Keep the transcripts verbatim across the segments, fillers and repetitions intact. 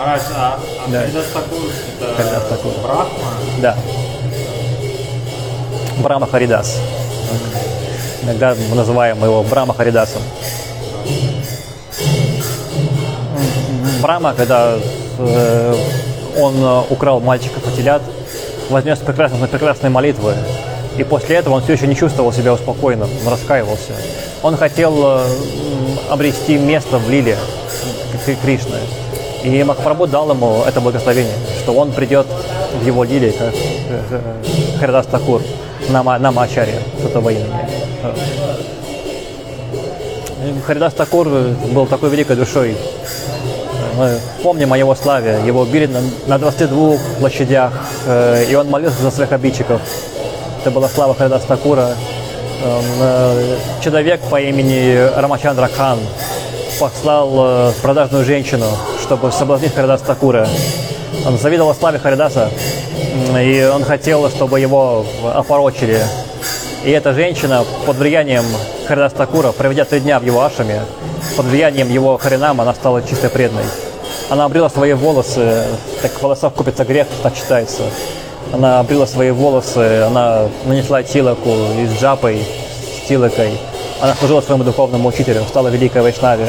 Махарадж, а, а Да. Харидас Такур это Харидас Такур. Брахма? Да. Брахма Харидас. Иногда мы называем его Брахма Харидасом. Брахма, когда э, он э, украл мальчиков и телят, вознес прекрасные, прекрасные молитвы. И после этого он все еще не чувствовал себя успокоенным, он раскаивался. Он хотел э, обрести место в лиле Кришны. И Махапрабху дал ему это благословение, что он придет в его лиле, как э, Харидас Такур, Нама, Нама Ачарья, с этого имени. Харидас Такур был такой великой душой. Мы помним о его славе. Его били на, на двадцати двух площадях, э, и он молился за своих обидчиков. Это была слава Харидас Такура. Он, э, человек по имени Рамачандра Хан послал э, продажную женщину, чтобы соблазнить Харидас Такура. Он завидовал славе Харидаса, и он хотел, чтобы его опорочили. И эта женщина под влиянием Харидас Такура, проведя три дня в его ашраме, под влиянием его харинама, она стала чистой преданной. Она обрила свои волосы, так в волосах купится грех, так считается. Она обрила свои волосы, она нанесла тилаку с джапой, с тилакой. Она служила своему духовному учителю, стала великой вайшнави.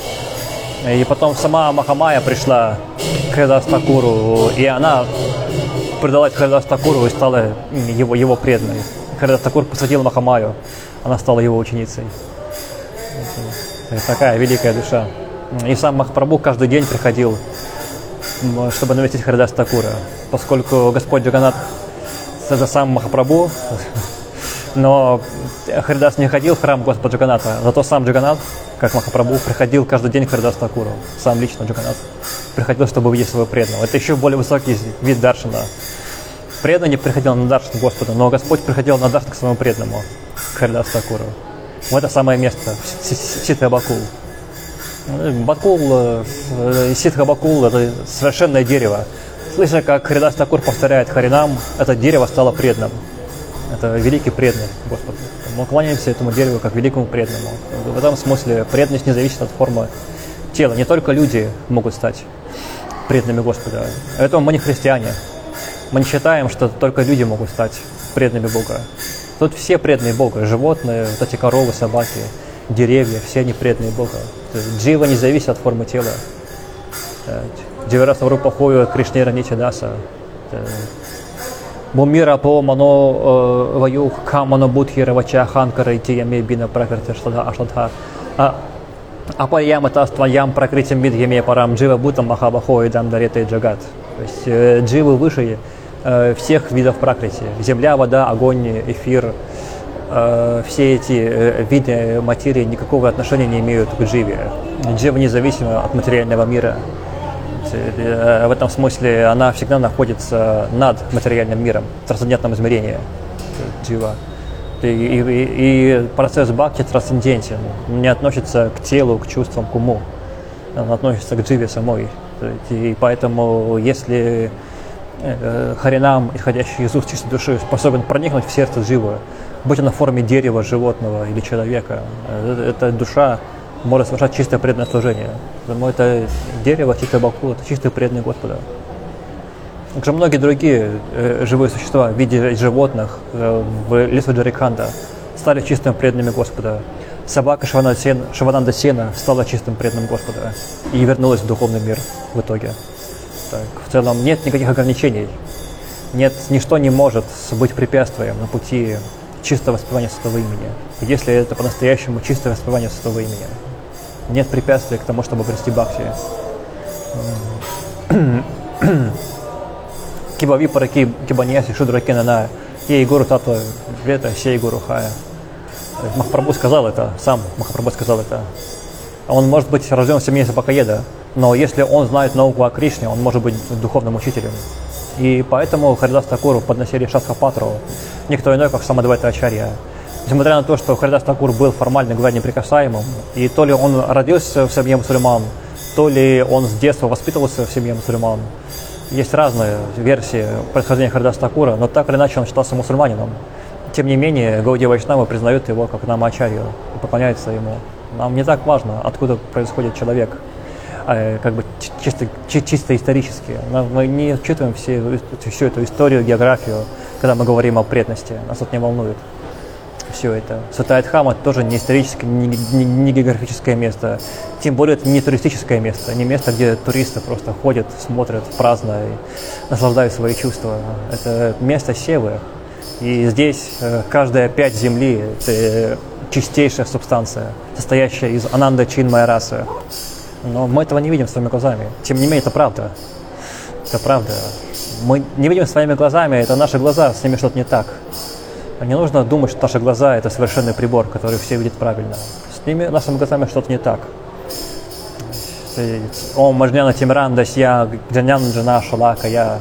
И потом сама Махамая пришла к Харидас Такуру, и она предалась Харидас Такуру и стала его, его преданной. Харидас Такур посвятил Махамаю, она стала его ученицей. Это такая великая душа. И сам Махапрабху каждый день приходил, чтобы навестить Харидас Такура, поскольку Господь Джаганнат – это сам Махапрабху, но Харидас не ходил в храм Господа Джаганната, зато сам Джаганнат, как Махапрабху, приходил каждый день к Харидас Такуру, сам лично Джаганнат приходил, чтобы увидеть своего преданного. Это еще более высокий вид даршана. Преданный не приходил на даршан Господа, но Господь приходил на даршан к своему преданному, к Харидас Такуру. В это самое место, в Ситха Бакул. Бакул, Ситха Бакул – это совершенное дерево. Слыша, как Харидас Такур повторяет Харинам, это дерево стало преданным. Это великий преданный Господу. Мы кланяемся этому дереву как великому преданному. В этом смысле преданность не зависит от формы тела. Не только люди могут стать преданными Господа. Поэтому мы не христиане. Мы не считаем, что только люди могут стать преданными Бога. Тут все преданные Бога. Животные, вот эти коровы, собаки, деревья, все они преданные Бога. Джива не зависит от формы тела. Дживараса Рупахою Кришнера Ничадаса. Бумира по мано ваю камано будхи равача ханкара идти яме бина пракрити ашладха. А парьям это ствоям пракритим мидхиме парам джива бутам махабахой дам дареты джагат. То есть дживы выше всех видов пракрити. Земля, вода, огонь, эфир. Все эти виды материи никакого отношения не имеют к дживе. Джива независима от материального мира. В этом смысле она всегда находится над материальным миром, в трансцендентном измерении джива. И, и, и процесс бхакти трансцендентен, не относится к телу, к чувствам, к уму. Он относится к дживе самой. И поэтому, если харинам, исходящий из уст чистой души, способен проникнуть в сердце дживы, будь оно в форме дерева, животного или человека, эта душа может совершать чистое преданное служение. Поэтому это дерево, чистое баку, это чистое преданное Господа. Также многие другие э, живые существа в виде животных э, в лесу Джарикханда стали чистыми преданными Господа. Собака Шивананда Сена, Шивананда Сена стала чистым преданным Господа и вернулась в духовный мир в итоге. Так, в целом нет никаких ограничений. Нет, ничто не может быть препятствием на пути чистого воспевания святого имени. Если это по-настоящему чистое воспевание святого имени. Нет препятствий к тому, чтобы обрести бхакти. Кибави параки кибаньяси шудракена на ей гуру тату вета сей гуру хая. Махапрабху сказал это, сам Махапрабху сказал это. Он может быть рожден в семье собакоеда, но если он знает науку о Кришне, он может быть духовным учителем. И поэтому Харидас Такуру подносили Шастхапатру, никто иной, как Самадвайта Ачарья. Несмотря на то, что Харидас Такур был формально говоря неприкасаемым, и то ли он родился в семье мусульман, то ли он с детства воспитывался в семье мусульман. Есть разные версии происхождения Харидас Такура, но так или иначе он считался мусульманином. Тем не менее, Гаудия Вайшнавы признают его как Нама Ачарью и поклоняются ему. Нам не так важно, откуда происходит человек. э, как бы чисто, чисто исторические. Мы не учитываем все, всю эту историю, географию, когда мы говорим о преданности. Нас это не волнует. Все это. Святая Дхам — это тоже не историческое, не, не, не географическое место. Тем более это не туристическое место, не место, где туристы просто ходят, смотрят праздно и наслаждают свои чувства. Это место севы. И здесь каждая пять земли – это чистейшая субстанция, состоящая из ананда чинмая расы. Но мы этого не видим своими глазами. Тем не менее, это правда. Это правда. Мы не видим своими глазами, это наши глаза, с ними что-то не так. Не нужно думать, что наши глаза – это совершенный прибор, который все видят правильно. С ними, нашими глазами, что-то не так. Ом мажняна тимранда сья гджанян джана шалака я.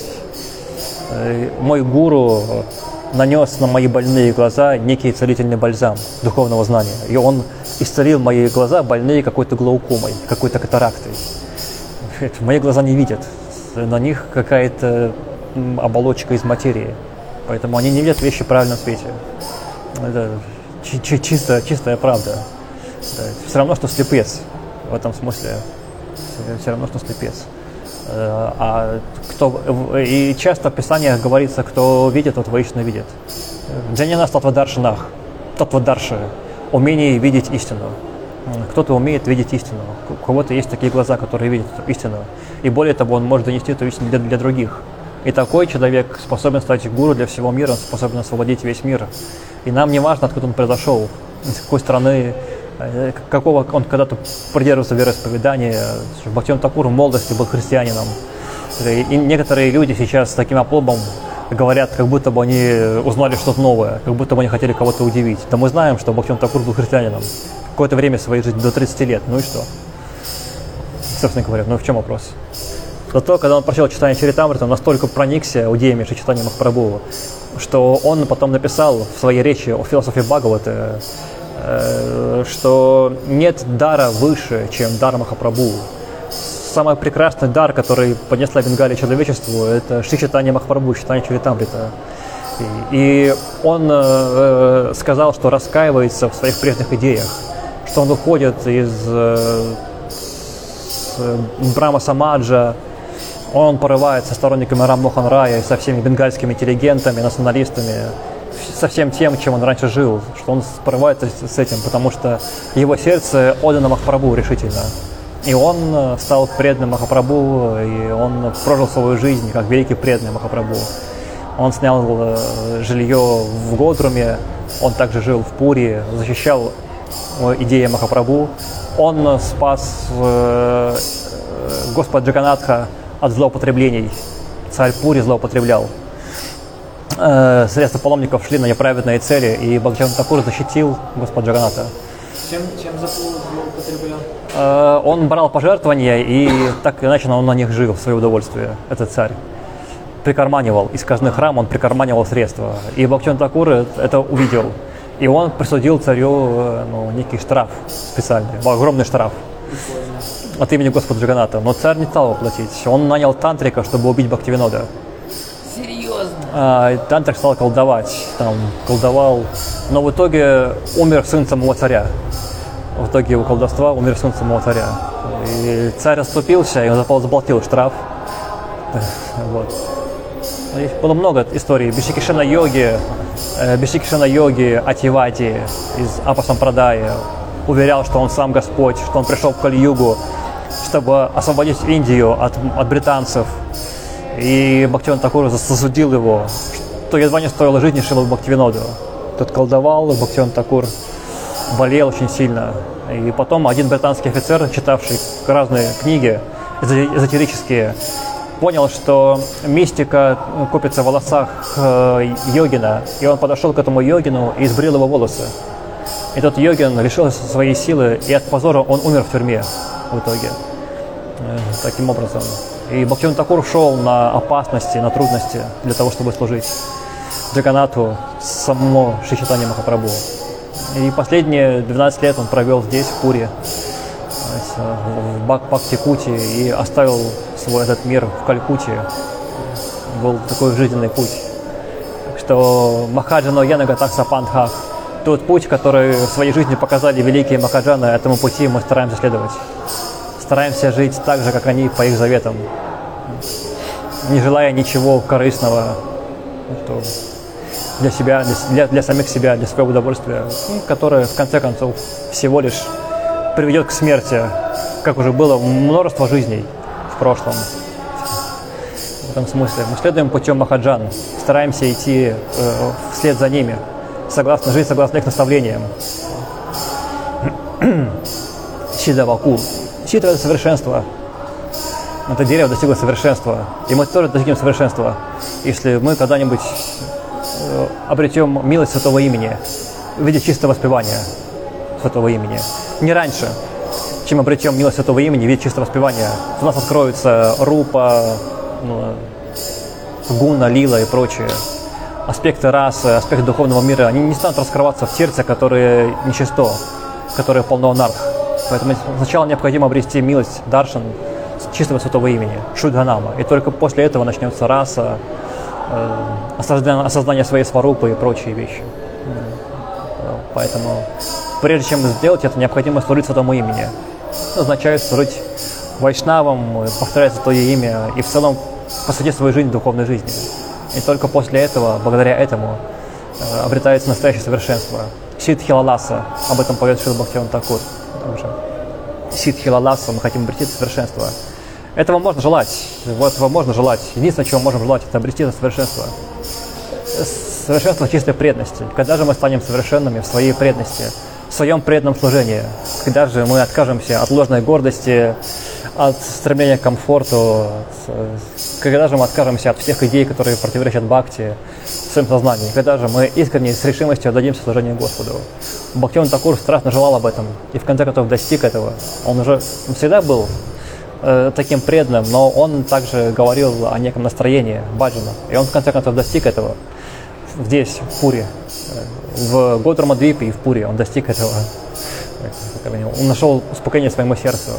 Мой гуру нанес на мои больные глаза некий целительный бальзам духовного знания. И он исцелил мои глаза, больные какой-то глаукомой, какой-то катарактой. Мои глаза не видят. На них какая-то оболочка из материи. Поэтому они не видят вещи в правильном свете. Это чисто, чистая правда. Это все равно, что слепец. В этом смысле. Все равно, что слепец. А кто, и часто в Писаниях говорится, кто видит, тот воистину видит. Джанина статвадаршинах, татвадарши, умение видеть истину. Кто-то умеет видеть истину. У кого-то есть такие глаза, которые видят истину. И более того, он может донести эту истину для, для других. И такой человек способен стать гуру для всего мира, он способен освободить весь мир. И нам не важно, откуда он произошел, из какой страны, какого он когда-то придерживался вероисповедания. Бхактивинода Тхакур в молодости был христианином. И некоторые люди сейчас с таким опломбом говорят, как будто бы они узнали что-то новое, как будто бы они хотели кого-то удивить. Да мы знаем, что Бхактивинода Тхакур был христианином какое-то время своей жизни, до тридцати лет. Ну и что? Собственно говоря, ну в чем вопрос? Зато, когда он прочел читание Чаритамриты, он настолько проникся идеями Шри Чайтаньи Махапрабху, что он потом написал в своей речи о философии Бхагаваты, э, что нет дара выше, чем дар Махапрабху. Самый прекрасный дар, который поднесла Бенгалия человечеству, это Шри Чайтанья Махапрабху, читание Чаритамрита. И, и он э, сказал, что раскаивается в своих прежних идеях, что он выходит из э, Брахма Самаджа. Он порывается со сторонниками Рам Мохан Рая и со всеми бенгальскими интеллигентами, националистами, со всем тем, чем он раньше жил, что он порывается с этим, потому что его сердце отдано Махапрабху решительно. И он стал преданным Махапрабху, и он прожил свою жизнь как великий преданный Махапрабху. Он снял жилье в Годруме, он также жил в Пури, защищал идеи Махапрабху. Он спас Господа Джаганатха от злоупотреблений. Царь Пури злоупотреблял. Э, средства паломников шли на неправедные цели, и Бхактивинода Тхакур защитил Господа Джаганатха. Чем, чем злоупотреблял? Э, он брал пожертвования, и так иначе он на них жил в свое удовольствие, этот царь. Прикарманивал. Из казны храма он прикарманивал средства. И Бхактивинода Тхакур это увидел. И он присудил царю ну, некий штраф специальный, огромный штраф от имени Господа Джаганатха. Но царь не стал его платить. Он нанял тантрика, чтобы убить Бхактивинода. Серьезно? А, тантрик стал колдовать, там, колдовал. Но в итоге умер сын самого царя. В итоге его колдовства умер сын самого царя. И царь отступился, и он заплатил штраф. Вот. Было много историй. Бишикишана йоги, Бишикишана йоги Ативати из Апасампрадаи уверял, что он сам Господь, что он пришел в Кали-югу, чтобы освободить Индию от, от британцев. И Бхактивинода Тхакур засудил его, что едва не стоило жизни Шрилы Бхактивиноду. Тот колдовал, Бхактивинода Тхакур болел очень сильно. И потом один британский офицер, читавший разные книги эзотерические, понял, что мистика копится в волосах э, йогина, и он подошел к этому йогину и сбрил его волосы. И тот йогин лишился своей силы, и от позора он умер в тюрьме в итоге. Э, таким образом. И Бхактивинода Тхакур шел на опасности, на трудности для того, чтобы служить Джаганатху, самому Шри Чайтаньи Махапрабху. И последние двенадцать лет он провел здесь, в Пури, в Бхакти-Кути, и оставил свой этот мир в Калькутте. Был такой жизненный путь. Так что Махаджано Янагатакса Пандхах, тот путь, который в своей жизни показали великие Махаджаны, этому пути мы стараемся следовать. стараемся жить так же, как они, по их заветам, не желая ничего корыстного, что для себя, для, для самих себя, для своего удовольствия, которое в конце концов всего лишь приведет к смерти, как уже было множество жизней в прошлом. В этом смысле мы следуем путем Махаджан, стараемся идти э, вслед за ними, согласно жить согласно их наставлениям. Сидаваку. Сидха – это совершенство. Это дерево достигло совершенства. И мы тоже достигнем совершенства, если мы когда-нибудь э, обретем милость Святого Имени в виде чистого воспевания Святого Имени. Не раньше, чем обретем милость Святого Имени в виде чистого воспевания. У нас откроются рупа, ну, гуна, лила и прочие аспекты расы, аспекты духовного мира. Они не станут раскрываться в сердце, которое нечисто, которое полно анарх. Поэтому сначала необходимо обрести милость даршан чистого святого имени, шудханама. И только после этого начнется раса, э, осознание, осознание своей сварупы и прочие вещи. Поэтому прежде чем сделать это, необходимо служить святому имени. Это означает служить вайшнавам, повторять святое имя и в целом посвятить свою жизнь духовной жизни. И только после этого, благодаря этому, э, обретается настоящее совершенство. Сиддхи Лаласа, об этом поет Шрила Бхактивинод Тхакур. Сиддхи Лаласа, мы хотим обрести совершенство. Этого можно желать, вот этого можно желать. Единственное, чего мы можем желать, это обрести это совершенство. Совершенство в чистой преданности. Когда же мы станем совершенными в своей преданности, в своем преданном служении? Когда же мы откажемся от ложной гордости, от стремления к комфорту? Когда же мы откажемся от всех идей, которые противоречат бхакти в своем сознании? Когда же мы искренне с решимостью отдадимся служению Господу? Бхактивинод Тхакур страстно желал об этом и в конце концов достиг этого. Он уже всегда был э, таким преданным, но он также говорил о неком настроении баджана. И он в конце концов достиг этого здесь, в Пури, в Годрама-двипе и в Пури он достиг этого. Он нашел успокоение своему сердцу.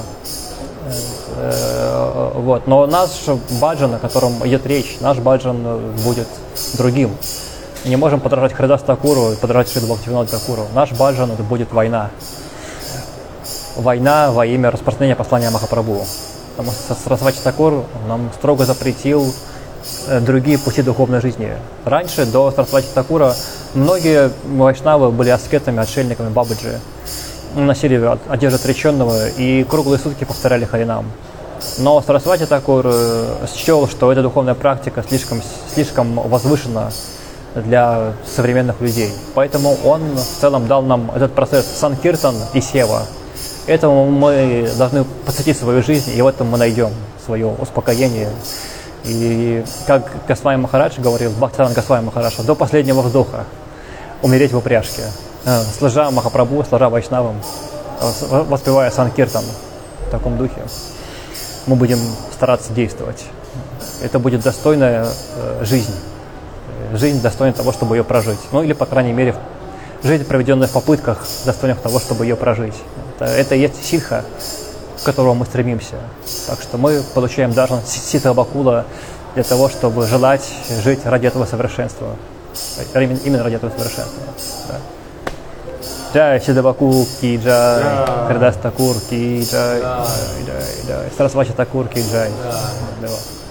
Вот. Но наш баджан, о котором идет речь, наш баджан будет другим. Не можем подражать Харидасу Тхакуру и подражать Шриле Бхактивиноду Тхакуру. Наш баджан это будет война. Война во имя распространения послания Махапрабху. Потому что Сарасвати Тхакур нам строго запретил другие пути духовной жизни. Раньше, до Сарасвати Тхакура, многие вайшнавы были аскетами, отшельниками, бабаджи. Носили одежду отреченного и круглые сутки повторяли харинам. Но Сарасвати Тхакур счел, что эта духовная практика слишком, слишком возвышена для современных людей. Поэтому он в целом дал нам этот процесс санкиртан и сева. Этому мы должны посвятить свою жизнь, и в этом мы найдем свое успокоение. И как Госвами Махарадж говорил, Бхактисиданта Госвами Махараджа, до последнего вздоха умереть в упряжке, служа Махапрабху, служа вайшнавам, воспевая санкиртан в таком духе. Мы будем стараться действовать. Это будет достойная жизнь. Жизнь достойна того, чтобы ее прожить. Ну или, по крайней мере, жизнь, проведенная в попытках, достойна того, чтобы ее прожить. Это, это и есть ситха, к которому мы стремимся. Так что мы получаем даже ситха бакула для того, чтобы желать жить ради этого совершенства. Именно ради этого совершенства. Да. Джай Сиддха Баку ки джай, Харидас Тхакур ки джай, джай, джай, джай, Сарасвати Тхакур ки джай.